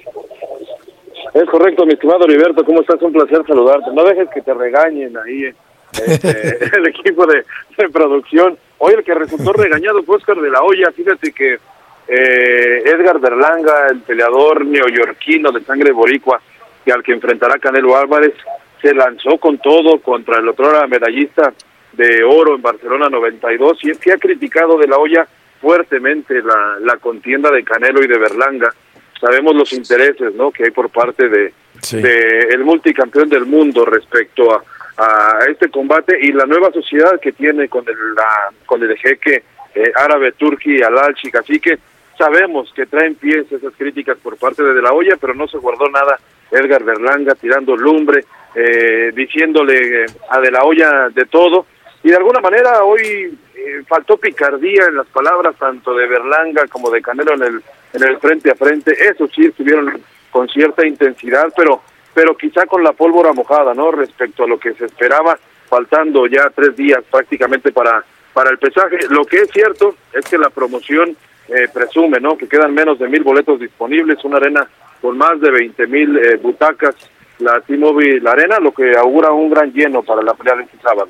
Es correcto, mi estimado Heriberto. ¿Cómo estás? Un placer saludarte. No dejes que te regañen ahí el equipo de producción. Hoy el que resultó regañado fue Oscar de la Hoya. Fíjate que Edgar Berlanga, el peleador neoyorquino de sangre boricua, que al que enfrentará Canelo Álvarez, se lanzó con todo contra el otrora medallista de oro en Barcelona 92, y es que ha criticado de la Hoya fuertemente la contienda de Canelo y de Berlanga. Sabemos los intereses, ¿no?, que hay por parte de el multicampeón del mundo respecto a este combate y la nueva sociedad que tiene con el jeque árabe Turki Al-Alchik. Así que sabemos que traen pies esas críticas por parte de la Hoya, pero no se guardó nada Edgar Berlanga, tirando lumbre, diciéndole a de la Hoya de todo, y de alguna manera hoy faltó picardía en las palabras tanto de Berlanga como de Canelo en el frente a frente. Eso sí, estuvieron con cierta intensidad, pero quizá con la pólvora mojada, ¿no?, respecto a lo que se esperaba, faltando ya 3 días prácticamente para el pesaje. Lo que es cierto es que la promoción presume, ¿no?, que quedan menos de 1,000 boletos disponibles, una arena con más de 20,000 butacas, la T-Mobile Arena, lo que augura un gran lleno para la pelea de este sábado.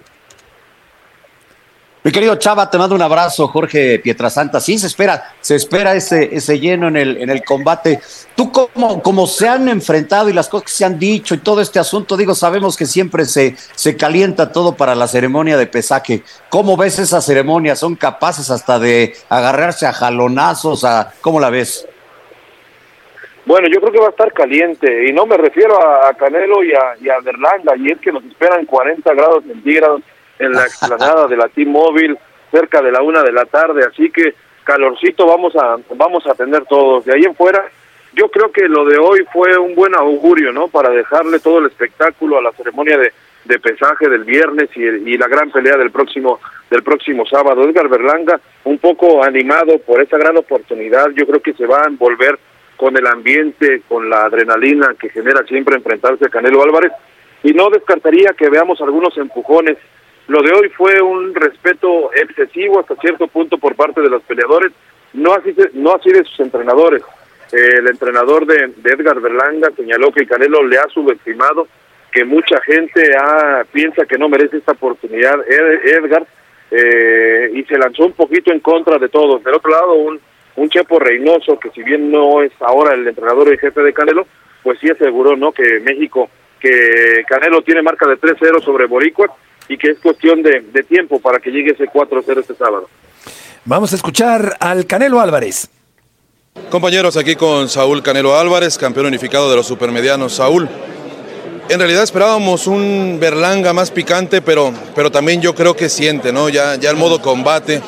Mi querido Chava, te mando un abrazo. Jorge Pietrasanta. Sí, se espera ese lleno en el combate. Tú, como se han enfrentado y las cosas que se han dicho y todo este asunto, sabemos que siempre se calienta todo para la ceremonia de pesaje. ¿Cómo ves esa ceremonia? ¿Son capaces hasta de agarrarse a jalonazos? ¿Cómo la ves? Bueno, yo creo que va a estar caliente, y no me refiero a Canelo y a Berlanga, y es que nos esperan 40 grados centígrados en la explanada de la T-Mobile, cerca de la 1 de la tarde, así que calorcito vamos a tener todos. De ahí en fuera, yo creo que lo de hoy fue un buen augurio, ¿no?, para dejarle todo el espectáculo a la ceremonia de pesaje del viernes y la gran pelea del próximo sábado. Edgar Berlanga, un poco animado por esa gran oportunidad, yo creo que se va a envolver con el ambiente, con la adrenalina que genera siempre enfrentarse a Canelo Álvarez, y no descartaría que veamos algunos empujones. Lo de hoy fue un respeto excesivo hasta cierto punto por parte de los peleadores, no así de sus entrenadores. El entrenador de Edgar Berlanga señaló que Canelo le ha subestimado, que mucha gente piensa que no merece esta oportunidad Edgar, y se lanzó un poquito en contra de todos. Del otro lado, un Chepo Reynoso, que si bien no es ahora el entrenador y jefe de Canelo, pues sí aseguró, ¿no?, que Canelo tiene marca de 3-0 sobre Boricua, y que es cuestión de tiempo para que llegue ese 4-0 este sábado. Vamos a escuchar al Canelo Álvarez. Compañeros, aquí con Saúl Canelo Álvarez, campeón unificado de los supermedianos. Saúl, en realidad esperábamos un Berlanga más picante, pero también yo creo que siente, ¿no? Ya el modo combate.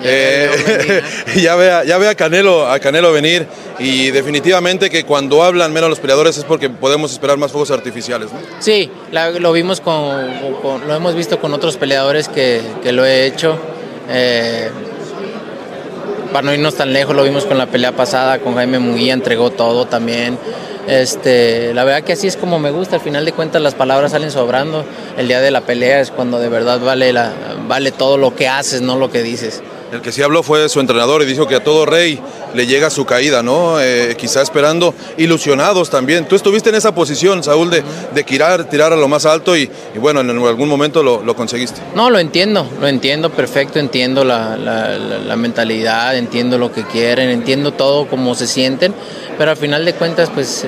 Ya ve a Canelo venir, y definitivamente que cuando hablan menos los peleadores es porque podemos esperar más fuegos artificiales, ¿no? Sí, lo vimos lo hemos visto con otros peleadores que lo he hecho. Para no irnos tan lejos, lo vimos con la pelea pasada con Jaime Munguía, entregó todo también. La verdad que así es como me gusta. Al final de cuentas las palabras salen sobrando. El día de la pelea es cuando de verdad vale todo lo que haces, no lo que dices. El que sí habló fue su entrenador y dijo que a todo rey le llega su caída, ¿no? Quizá esperando, ilusionados también. Tú estuviste en esa posición, Saúl, de tirar a lo más alto y bueno, en algún momento lo conseguiste. No, lo entiendo perfecto, entiendo la mentalidad, entiendo lo que quieren, entiendo todo cómo se sienten, pero al final de cuentas, pues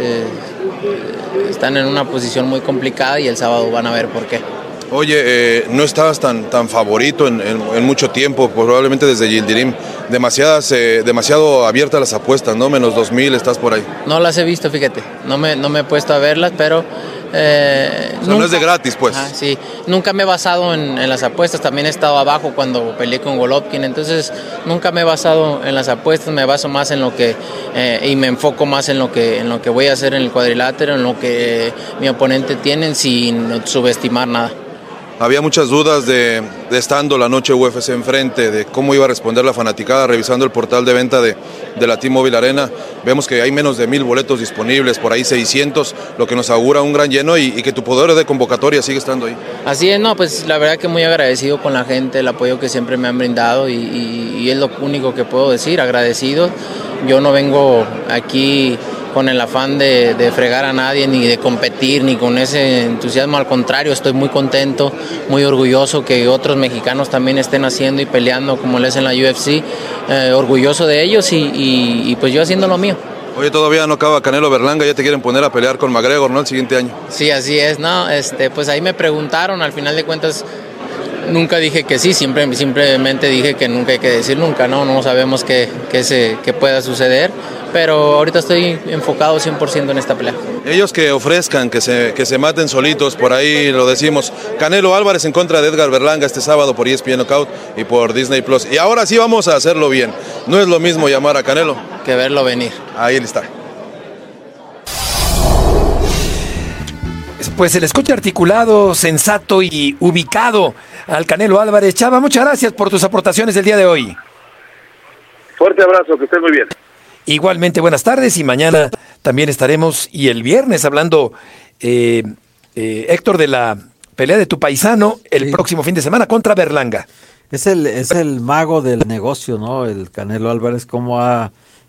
están en una posición muy complicada y el sábado van a ver por qué. Oye, no estabas tan favorito en mucho tiempo, probablemente desde Yildirim. Demasiado abiertas las apuestas, ¿no? Menos 2,000, estás por ahí. No las he visto, fíjate. No me he puesto a verlas, pero... no es de gratis, pues. Sí, nunca me he basado en las apuestas. También he estado abajo cuando peleé con Golovkin. Entonces, nunca me he basado en las apuestas. Me baso más en lo que... y me enfoco más en lo que voy a hacer en el cuadrilátero, en lo que mi oponente tiene, sin subestimar nada. Había muchas dudas de estando la noche UFC enfrente, de cómo iba a responder la fanaticada, revisando el portal de venta de la T-Mobile Arena. Vemos que hay menos de 1,000 boletos disponibles, por ahí 600, lo que nos augura un gran lleno y que tu poder de convocatoria sigue estando ahí. Así es, no, pues la verdad que muy agradecido con la gente, el apoyo que siempre me han brindado y es lo único que puedo decir, agradecido. Yo no vengo aquí con el afán de fregar a nadie, ni de competir, ni con ese entusiasmo. Al contrario, estoy muy contento, muy orgulloso que otros mexicanos también estén haciendo y peleando como les en la UFC, orgulloso de ellos y pues yo haciendo lo mío. Oye, todavía no acaba Canelo Berlanga, ya te quieren poner a pelear con McGregor, ¿no? El siguiente año. Sí, así es, ¿no? Pues ahí me preguntaron, al final de cuentas nunca dije que sí, simplemente dije que nunca hay que decir nunca, ¿no? No sabemos qué pueda suceder, pero ahorita estoy enfocado 100% en esta pelea. Ellos que ofrezcan, que se maten solitos, por ahí lo decimos. Canelo Álvarez en contra de Edgar Berlanga este sábado por ESPN Knockout y por Disney Plus. Y ahora sí vamos a hacerlo bien. No es lo mismo llamar a Canelo que verlo venir. Ahí está. Pues se le escucha articulado, sensato y ubicado al Canelo Álvarez. Chava, muchas gracias por tus aportaciones del día de hoy. Fuerte abrazo, que estés muy bien. Igualmente, buenas tardes y mañana también estaremos y el viernes hablando, Héctor, de la pelea de tu paisano el próximo fin de semana contra Berlanga. Es el mago del negocio, ¿no? El Canelo Álvarez, cómo ha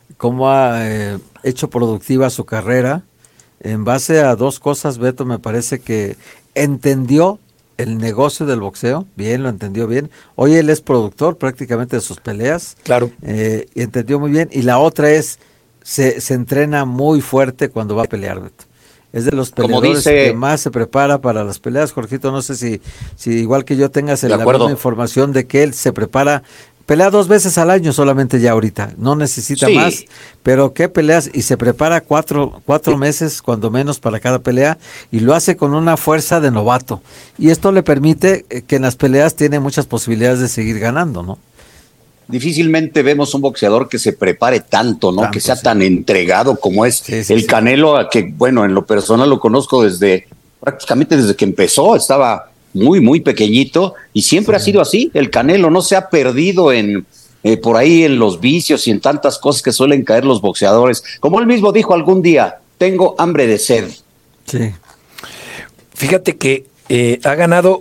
hecho productiva su carrera. En base a dos cosas, Beto, me parece que entendió el negocio del boxeo, bien, lo entendió bien. Hoy él es productor prácticamente de sus peleas. Claro. Y entendió muy bien. Y la otra es, se entrena muy fuerte cuando va a pelear, Beto. Es de los peleadores que más se prepara para las peleas. Jorgito, no sé si igual que yo tengas la misma información de que él se prepara. Pelea 2 veces al año solamente ya ahorita, no necesita más, pero ¿qué peleas? Y se prepara 4 meses, cuando menos, para cada pelea, y lo hace con una fuerza de novato. Y esto le permite que en las peleas tiene muchas posibilidades de seguir ganando, ¿no? Difícilmente vemos un boxeador que se prepare tanto, ¿no? Que sea tan entregado como es el Canelo, que, bueno, en lo personal lo conozco prácticamente desde que empezó, estaba muy, muy pequeñito y siempre ha sido así. El Canelo no se ha perdido por ahí en los vicios y en tantas cosas que suelen caer los boxeadores. Como él mismo dijo algún día, tengo hambre de sed. Sí. Fíjate que ha ganado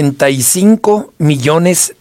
$85 millones.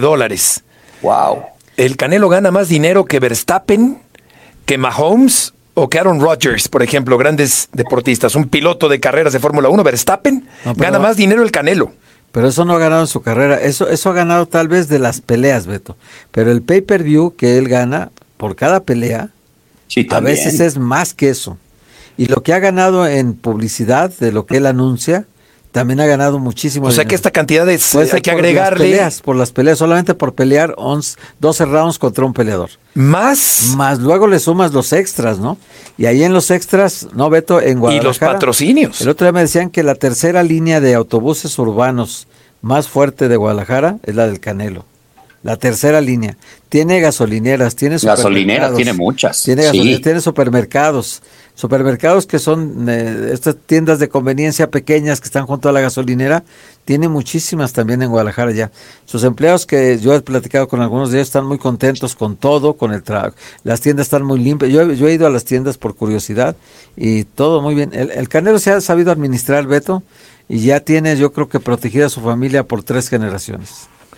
Wow. El Canelo gana más dinero que Verstappen, que Mahomes o que Aaron Rodgers, por ejemplo, grandes deportistas. Un piloto de carreras de Fórmula 1, Verstappen, gana más dinero el Canelo. Pero eso no ha ganado en su carrera. Eso ha ganado tal vez de las peleas, Beto. Pero el pay-per-view que él gana por cada pelea, a veces es más que eso. Y lo que ha ganado en publicidad de lo que él anuncia, también ha ganado muchísimo. O sea que esta cantidad hay que agregarle. Por las peleas, solamente por pelear 12 rounds contra un peleador. Más luego le sumas los extras, ¿no? Y ahí en los extras, ¿no, Beto? En Guadalajara. Y los patrocinios. El otro día me decían que la tercera línea de autobuses urbanos más fuerte de Guadalajara es la del Canelo. La tercera línea. Tiene gasolineras, tiene supermercados. Gasolineras, tiene muchas. Tiene supermercados. Supermercados que son estas tiendas de conveniencia pequeñas que están junto a la gasolinera. Tiene muchísimas también en Guadalajara ya. Sus empleados, que yo he platicado con algunos de ellos, están muy contentos con todo, con el trabajo. Las tiendas están muy limpias. Yo he ido a las tiendas por curiosidad y todo muy bien. El Canelo se ha sabido administrar, Beto, y ya tiene, yo creo que protegida a su familia por 3 generaciones.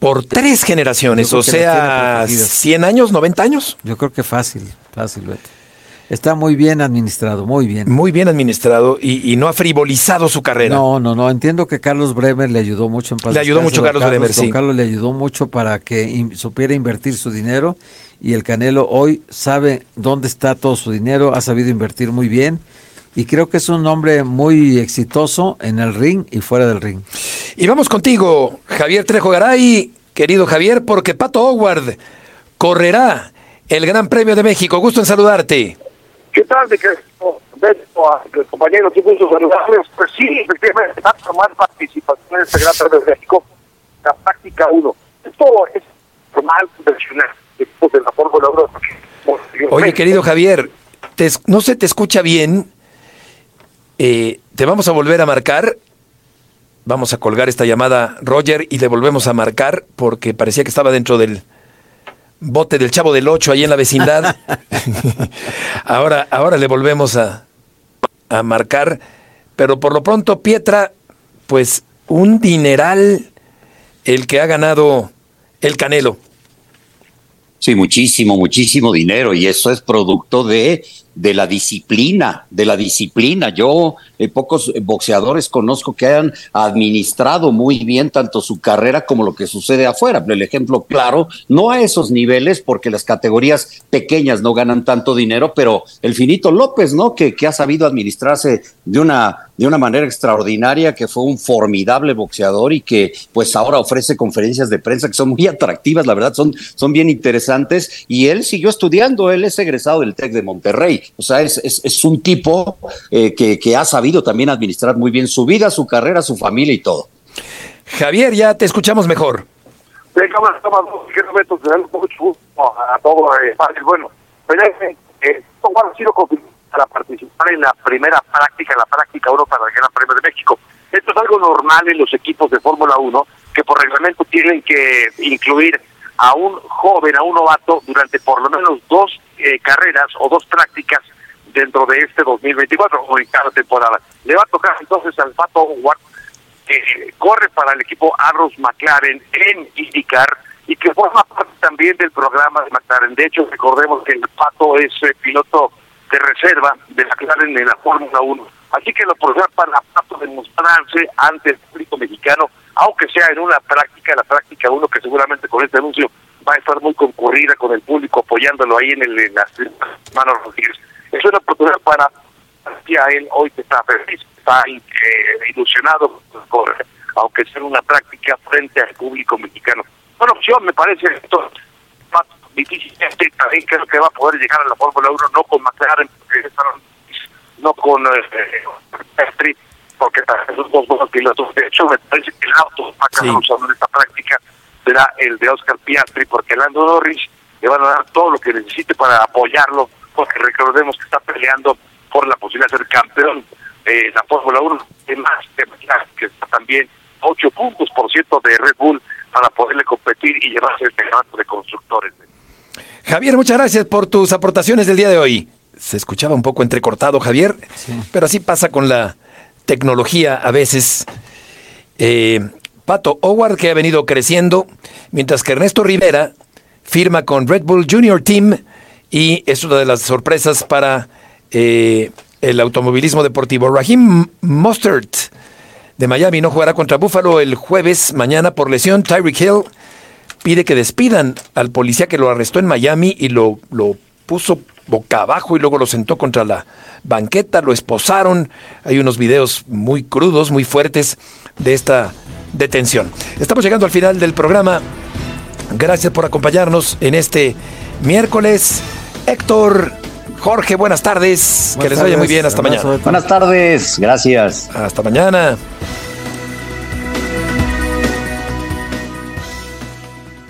por 3 generaciones, o sea, 100 años, 90 años. Yo creo que fácil, Beto. Está muy bien administrado, muy bien. Muy bien administrado y no ha frivolizado su carrera. No. Entiendo que Carlos Bremer le ayudó mucho. Le ayudó mucho Carlos Bremer, sí. Carlos le ayudó mucho para que supiera invertir su dinero, y el Canelo hoy sabe dónde está todo su dinero, ha sabido invertir muy bien, y creo que es un hombre muy exitoso en el ring y fuera del ring. Y vamos contigo, Javier Trejo Garay, querido Javier, porque Pato Howard correrá el Gran Premio de México. Gusto en saludarte. ¿Qué tal, compañeros? Qué gusto saludarles. Pues sí, efectivamente, va a tomar participación en este Gran Premio de México, la práctica 1. Esto es normal, convencional, después de la Fórmula 1. Oye, querido Javier, no se te escucha bien. Te vamos a volver a marcar. Vamos a colgar esta llamada, Roger, y le volvemos a marcar porque parecía que estaba dentro del bote del Chavo del 8 ahí en la vecindad. ahora le volvemos a marcar, pero por lo pronto, Pietra, pues un dineral el que ha ganado el Canelo. Sí, muchísimo dinero, y eso es producto de la disciplina, Yo pocos boxeadores conozco que hayan administrado muy bien tanto su carrera como lo que sucede afuera. El ejemplo claro, no a esos niveles, porque las categorías pequeñas no ganan tanto dinero, pero el Finito López, ¿no? Que ha sabido administrarse de una manera extraordinaria, que fue un formidable boxeador y que pues ahora ofrece conferencias de prensa que son muy atractivas, la verdad, son bien interesantes, y él siguió estudiando, él es egresado del TEC de Monterrey. O sea, es un tipo que ha sabido también administrar muy bien su vida, su carrera, su familia y todo. Javier, ya te escuchamos mejor. Quiero mucho gusto a todos. Bueno, Juan ha sido confirmado para participar en la primera práctica, en la práctica 1 para el Gran Premio de México. Esto es algo normal en los equipos de Fórmula 1, que por reglamento tienen que incluir a un joven, a un novato, durante por lo menos 2 carreras o 2 prácticas dentro de este 2024 o en cada temporada. Le va a tocar entonces al Pato Howard, que corre para el equipo Arrows McLaren en IndyCar y que forma parte también del programa de McLaren. De hecho, recordemos que el Pato es piloto de reserva de McLaren en la Fórmula 1. Así que lo podrá para Pato demostrarse ante el público mexicano, aunque sea en una práctica, la práctica 1, que seguramente con este anuncio va a estar muy concurrida, con el público apoyándolo ahí en las manos Rodríguez. Es una oportunidad para él hoy, que está feliz, está ilusionado, aunque sea una práctica frente al público mexicano. Buena opción, me parece, esto más difícilmente también creo que va a poder llegar a la Fórmula 1, no con McLaren, no con Piastri, porque esos 2 buenos pilotos. De hecho, me parece que el auto más usando en esta práctica será el de Oscar Piastri, porque Lando Norris le van a dar todo lo que necesite para apoyarlo, porque recordemos que está peleando por la posibilidad de ser campeón la Fórmula 1, más que está también 8 puntos por ciento de Red Bull para poderle competir y llevarse el campeonato de constructores. Javier, muchas gracias por tus aportaciones del día de hoy. Se escuchaba un poco entrecortado, Javier, pero así pasa con la tecnología a veces. Pato Howard, que ha venido creciendo, mientras que Ernesto Rivera firma con Red Bull Junior Team, y es una de las sorpresas para el automovilismo deportivo. Raheem Mostert de Miami no jugará contra Buffalo el jueves mañana por lesión. Tyreek Hill pide que despidan al policía que lo arrestó en Miami y lo puso boca abajo y luego lo sentó contra la banqueta, lo esposaron. Hay unos videos muy crudos, muy fuertes de esta detención. Estamos llegando al final del programa. Gracias por acompañarnos en este miércoles. Héctor, Jorge, buenas tardes. Que les vaya muy bien. Hasta mañana. Buenas tardes. Gracias. Hasta mañana.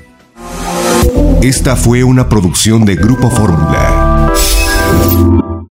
Esta fue una producción de Grupo Fórmula.